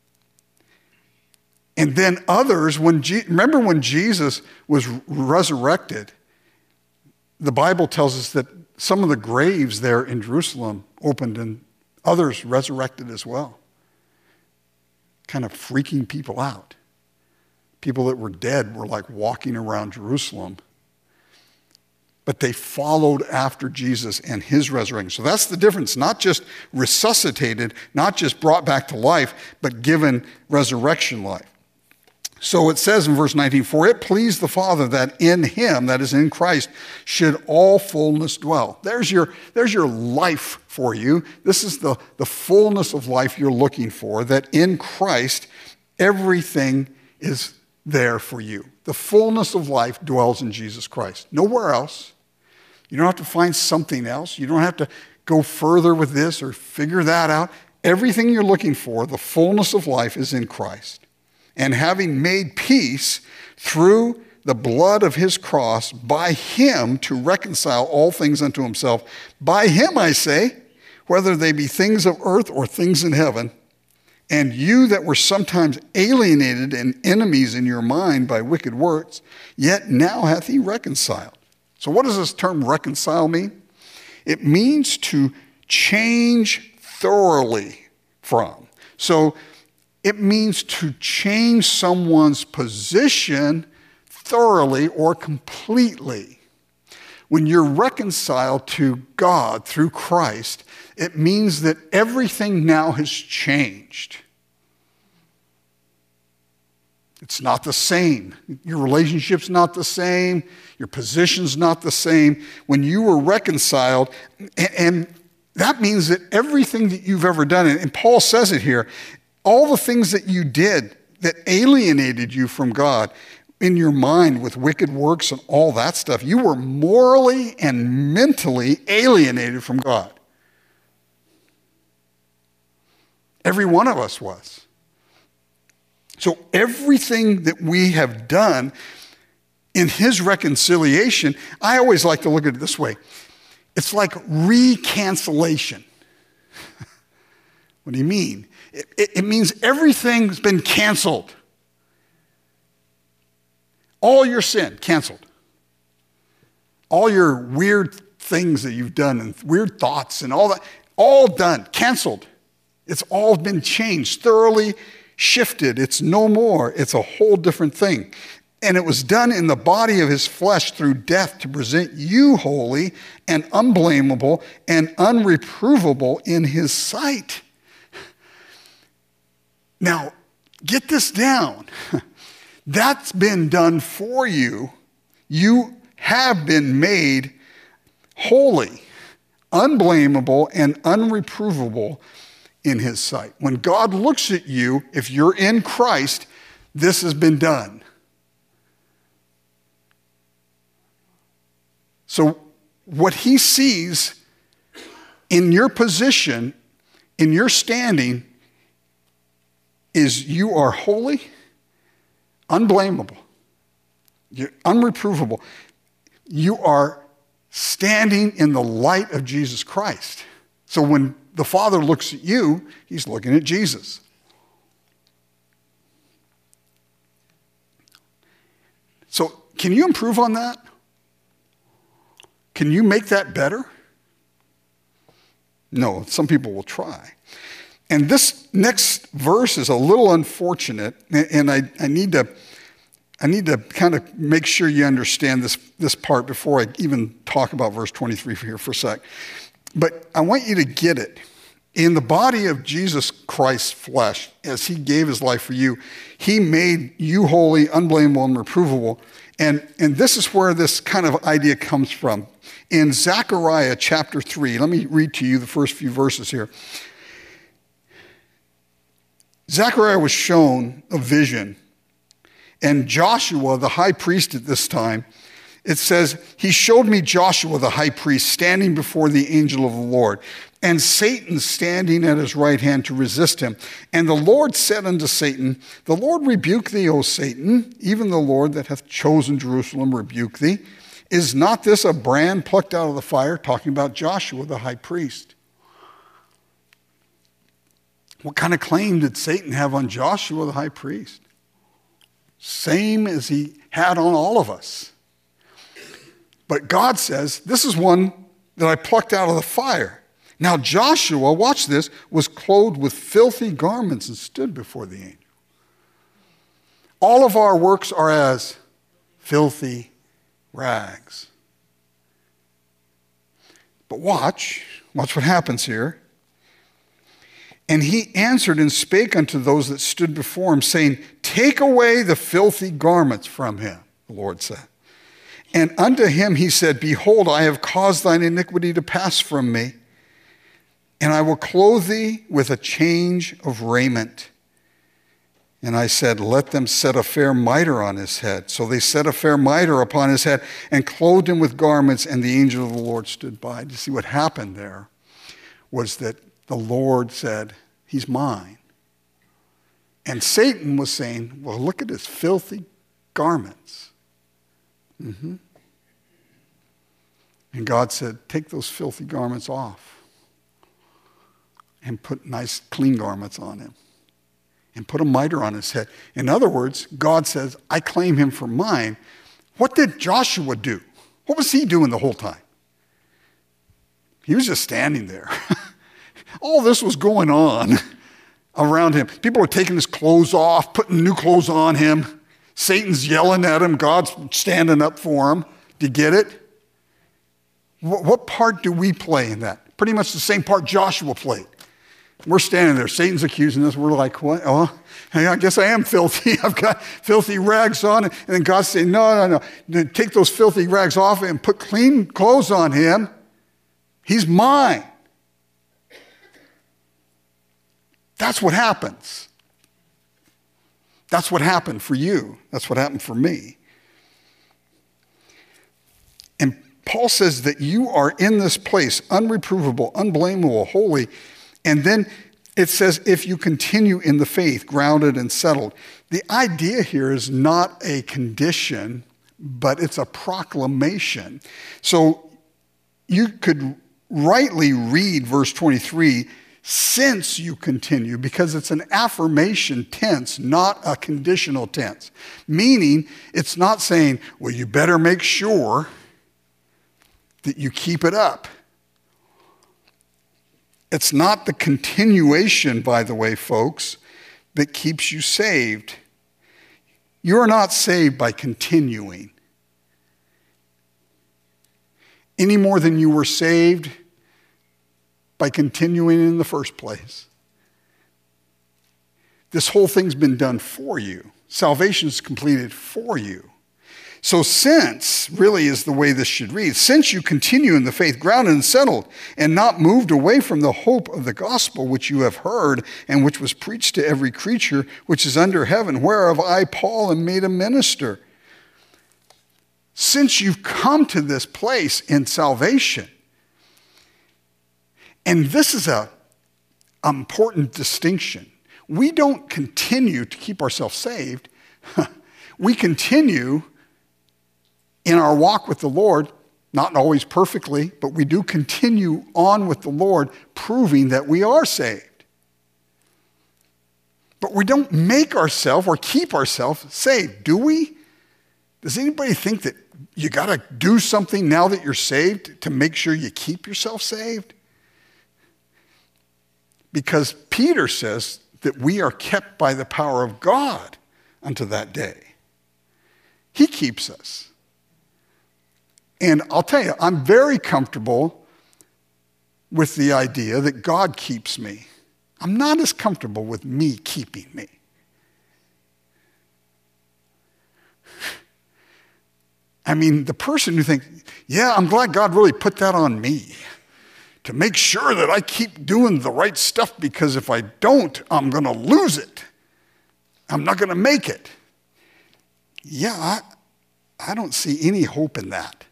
And then others, when Je- remember when Jesus was resurrected, the Bible tells us that some of the graves there in Jerusalem opened and others resurrected as well. Kind of freaking people out. People that were dead were like walking around Jerusalem. But they followed after Jesus and his resurrection. So that's the difference. Not just resuscitated, not just brought back to life, but given resurrection life. So it says in verse nineteen, for it pleased the Father that in him, that is in Christ, should all fullness dwell. There's your, there's your life for you. This is the, the fullness of life you're looking for, that in Christ, everything is there for you. The fullness of life dwells in Jesus Christ. Nowhere else. You don't have to find something else. You don't have to go further with this or figure that out. Everything you're looking for, the fullness of life, is in Christ. And having made peace through the blood of his cross, by him to reconcile all things unto himself. By him, I say, whether they be things of earth or things in heaven. And you that were sometimes alienated and enemies in your mind by wicked works, yet now hath he reconciled. So what does this term reconcile mean? It means to change thoroughly from. So it means to change someone's position thoroughly or completely. When you're reconciled to God through Christ, it means that everything now has changed. It's not the same. Your relationship's not the same. Your position's not the same. When you were reconciled, and that means that everything that you've ever done, and Paul says it here, all the things that you did that alienated you from God in your mind with wicked works and all that stuff, you were morally and mentally alienated from God. Every one of us was. So everything that we have done in his reconciliation, I always like to look at it this way. It's like recancellation. What do you mean? It, it, it means everything's been canceled. All your sin, canceled. All your weird things that you've done and weird thoughts and all that, all done, canceled. It's all been changed, thoroughly shifted. It's no more. It's a whole different thing. And it was done in the body of his flesh through death to present you holy and unblameable and unreprovable in his sight. Now, get this down. That's been done for you. You have been made holy, unblameable, and unreprovable in his sight. When God looks at you, if you're in Christ, this has been done. So what he sees in your position, in your standing, is you are holy, unblameable, you're unreprovable. You are standing in the light of Jesus Christ. So when the Father looks at you, he's looking at Jesus. So can you improve on that? Can you make that better? No, some people will try. And this next verse is a little unfortunate, and I, I need to I need to kind of make sure you understand this, this part before I even talk about verse twenty-three here for a sec. But I want you to get it. In the body of Jesus Christ's flesh, as he gave his life for you, he made you holy, unblameable, and reprovable. And, and this is where this kind of idea comes from. In Zechariah chapter three, let me read to you the first few verses here. Zechariah was shown a vision, and Joshua, the high priest at this time, it says, he showed me Joshua, the high priest, standing before the angel of the Lord, and Satan standing at his right hand to resist him. And the Lord said unto Satan, the Lord rebuke thee, O Satan, even the Lord that hath chosen Jerusalem rebuke thee. Is not this a brand plucked out of the fire? Talking about Joshua, the high priest. What kind of claim did Satan have on Joshua, the high priest? Same as he had on all of us. But God says, this is one that I plucked out of the fire. Now Joshua, watch this, was clothed with filthy garments and stood before the angel. All of our works are as filthy rags. But watch, watch what happens here. And he answered and spake unto those that stood before him, saying, take away the filthy garments from him, the Lord said. And unto him he said, behold, I have caused thine iniquity to pass from me, and I will clothe thee with a change of raiment. And I said, let them set a fair mitre on his head. So they set a fair mitre upon his head and clothed him with garments, and the angel of the Lord stood by. Do you see what happened there? Was that the Lord said, he's mine. And Satan was saying, well, look at his filthy garments. Mm-hmm. And God said, take those filthy garments off and put nice, clean garments on him and put a mitre on his head. In other words, God says, I claim him for mine. What did Joshua do? What was he doing the whole time? He was just standing there. All this was going on around him. People were taking his clothes off, putting new clothes on him. Satan's yelling at him. God's standing up for him. Do you get it? What part do we play in that? Pretty much the same part Joshua played. We're standing there. Satan's accusing us. We're like, what? Oh, I guess I am filthy. I've got filthy rags on. And then God's saying, no, no, no. Take those filthy rags off and put clean clothes on him. He's mine. That's what happens. That's what happened for you. That's what happened for me. And Paul says that you are in this place, unreprovable, unblameable, holy. And then it says, if you continue in the faith, grounded and settled. The idea here is not a condition, but it's a proclamation. So you could rightly read verse twenty-three, since you continue, because it's an affirmation tense, not a conditional tense. Meaning, it's not saying, well, you better make sure that you keep it up. It's not the continuation, by the way, folks, that keeps you saved. You're not saved by continuing. Any more than you were saved by continuing in the first place. This whole thing's been done for you. Salvation is completed for you. So since, really is the way this should read, since you continue in the faith, grounded and settled, and not moved away from the hope of the gospel which you have heard, and which was preached to every creature which is under heaven, whereof I, Paul, am made a minister. Since you've come to this place in salvation, and this is a important distinction. We don't continue to keep ourselves saved. We continue in our walk with the Lord, not always perfectly, but we do continue on with the Lord, proving that we are saved. But we don't make ourselves or keep ourselves saved, do we? Does anybody think that you got to do something now that you're saved to make sure you keep yourself saved? Because Peter says that we are kept by the power of God unto that day. He keeps us. And I'll tell you, I'm very comfortable with the idea that God keeps me. I'm not as comfortable with me keeping me. I mean, the person who thinks, yeah, I'm glad God really put that on me to make sure that I keep doing the right stuff, because if I don't, I'm going to lose it. I'm not going to make it. Yeah, I, I don't see any hope in that.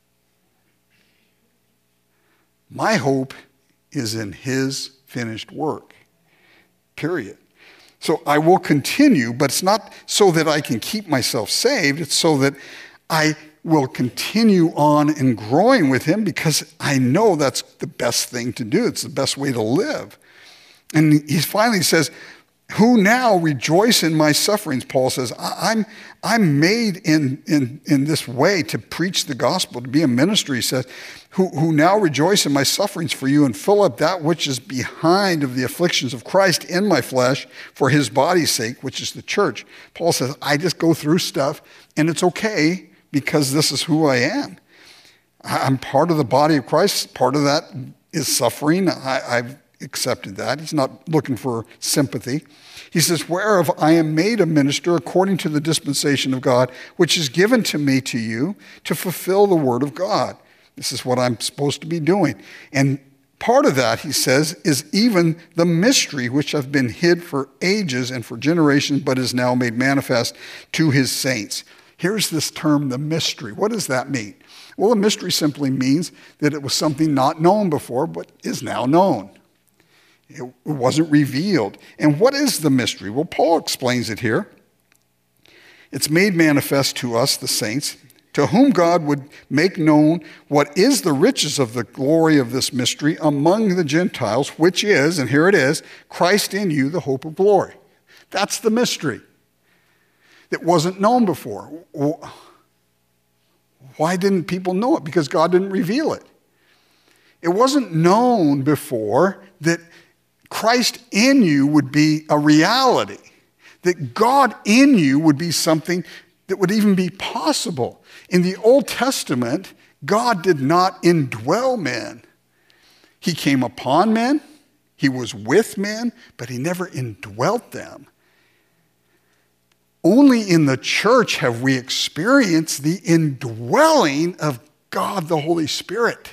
My hope is in his finished work, period. So I will continue, but it's not so that I can keep myself saved. It's so that I will continue on and growing with him, because I know that's the best thing to do. It's the best way to live. And he finally says, who now rejoice in my sufferings, Paul says. I'm, I'm made in, in, in this way to preach the gospel, to be a minister, he says, who, who now rejoice in my sufferings for you and fill up that which is behind of the afflictions of Christ in my flesh for his body's sake, which is the church. Paul says, I just go through stuff and it's okay because this is who I am. I'm part of the body of Christ. Part of that is suffering. I, I've accepted that. He's not looking for sympathy. He says, whereof I am made a minister according to the dispensation of God, which is given to me to you to fulfill the word of God. This is what I'm supposed to be doing. And part of that, he says, is even the mystery which hath been hid for ages and for generations, but is now made manifest to his saints. Here's this term, the mystery. What does that mean? Well, a mystery simply means that it was something not known before, but is now known. It wasn't revealed. And what is the mystery? Well, Paul explains it here. It's made manifest to us, the saints, to whom God would make known what is the riches of the glory of this mystery among the Gentiles, which is, and here it is, Christ in you, the hope of glory. That's the mystery that wasn't known before. Why didn't people know it? Because God didn't reveal it. It wasn't known before that Christ in you would be a reality, that God in you would be something that would even be possible. In the Old Testament, God did not indwell men. He came upon men, he was with men, but he never indwelt them. Only in the church have we experienced the indwelling of God the Holy Spirit.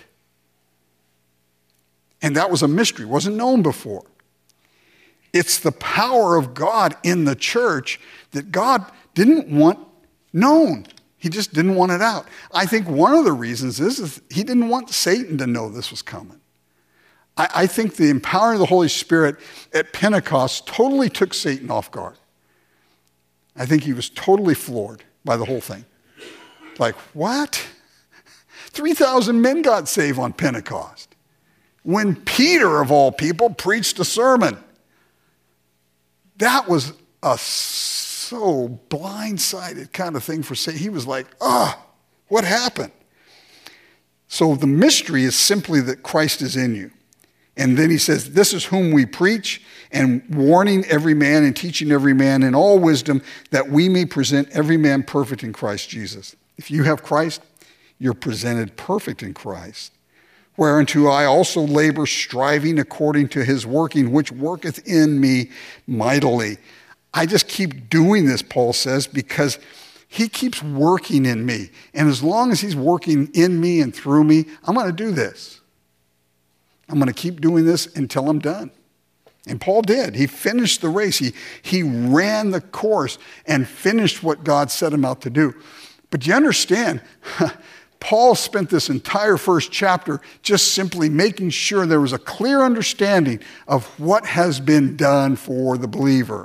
And that was a mystery, wasn't known before. It's the power of God in the church that God didn't want known. He just didn't want it out. I think one of the reasons is, is he didn't want Satan to know this was coming. I, I think the empowering of the Holy Spirit at Pentecost totally took Satan off guard. I think he was totally floored by the whole thing. Like, what? three thousand men got saved on Pentecost when Peter, of all people, preached a sermon. That was a so blindsided kind of thing for Satan. He was like, ah, oh, what happened? So the mystery is simply that Christ is in you. And then he says, this is whom we preach, and warning every man and teaching every man in all wisdom, that we may present every man perfect in Christ Jesus. If you have Christ, you're presented perfect in Christ. Whereunto I also labor, striving according to his working, which worketh in me mightily. I just keep doing this, Paul says, because he keeps working in me. And as long as he's working in me and through me, I'm going to do this. I'm going to keep doing this until I'm done. And Paul did. He finished the race. He, he ran the course and finished what God set him out to do. But you understand, Paul spent this entire first chapter just simply making sure there was a clear understanding of what has been done for the believer.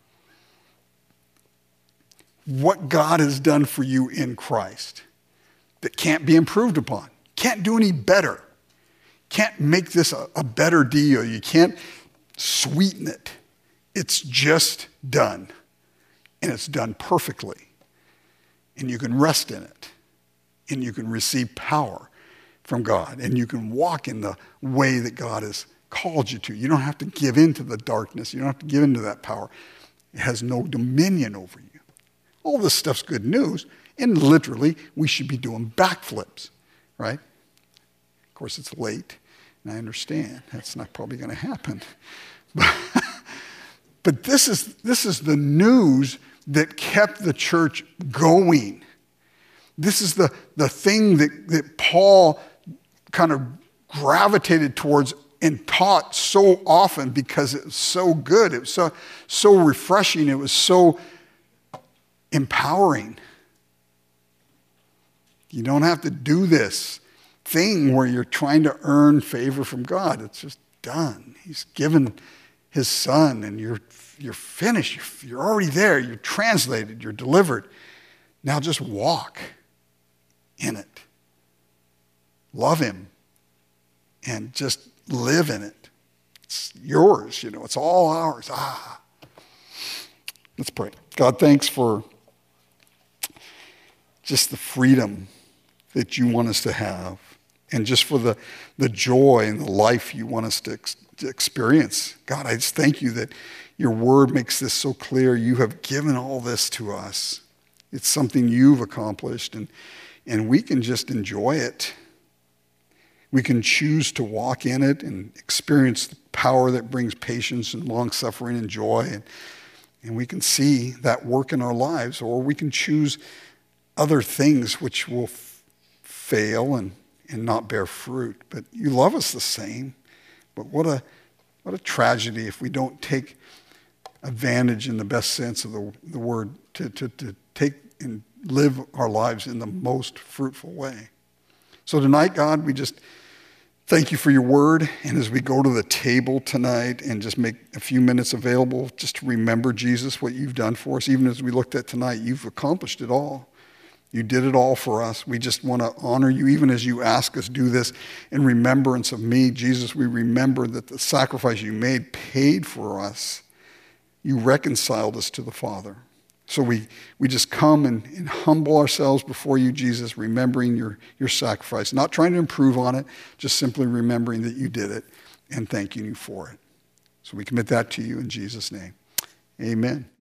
What God has done for you in Christ that can't be improved upon. Can't do any better. Can't make this a, a better deal. You can't sweeten it. It's just done. And it's done perfectly. and you can rest in it, and you can receive power from God, and you can walk in the way that God has called you to. You don't have to give in to the darkness. You don't have to give in to that power. It has no dominion over you. All this stuff's good news, and literally, we should be doing backflips, right? Of course, it's late, and I understand. That's not probably going to happen. But, but this is, this is the news that kept the church going. This is the, the thing that, that Paul kind of gravitated towards and taught so often because it was so good. It was so, so refreshing. It was so empowering. You don't have to do this thing where you're trying to earn favor from God. It's just done. He's given his son, and you're, you're finished. You're, you're already there. You're translated. You're delivered. Now just walk in it. Love him. And just live in it. It's yours, you know. It's all ours. Ah. Let's pray. God, thanks for just the freedom that you want us to have, and just for the, the joy and the life you want us to, ex- to experience. God, I just thank you that your word makes this so clear. You have given all this to us. It's something you've accomplished, and, and we can just enjoy it. We can choose to walk in it and experience the power that brings patience and long-suffering and joy. And, and we can see that work in our lives, or we can choose other things which will f- fail and, and not bear fruit. But you love us the same. But what a, what a tragedy if we don't take advantage in the best sense of the, the word to, to, to take and live our lives in the most fruitful way. So tonight, God, we just thank you for your word. And as we go to the table tonight and just make a few minutes available just to remember, Jesus, what you've done for us, even as we looked at tonight, you've accomplished it all. You did it all for us. We just want to honor you, even as you ask us do this in remembrance of me. Jesus, we remember that the sacrifice you made paid for us. You reconciled us to the Father. So we, we just come and, and humble ourselves before you, Jesus, remembering your, your sacrifice, not trying to improve on it, just simply remembering that you did it and thanking you for it. So we commit that to you in Jesus' name. Amen.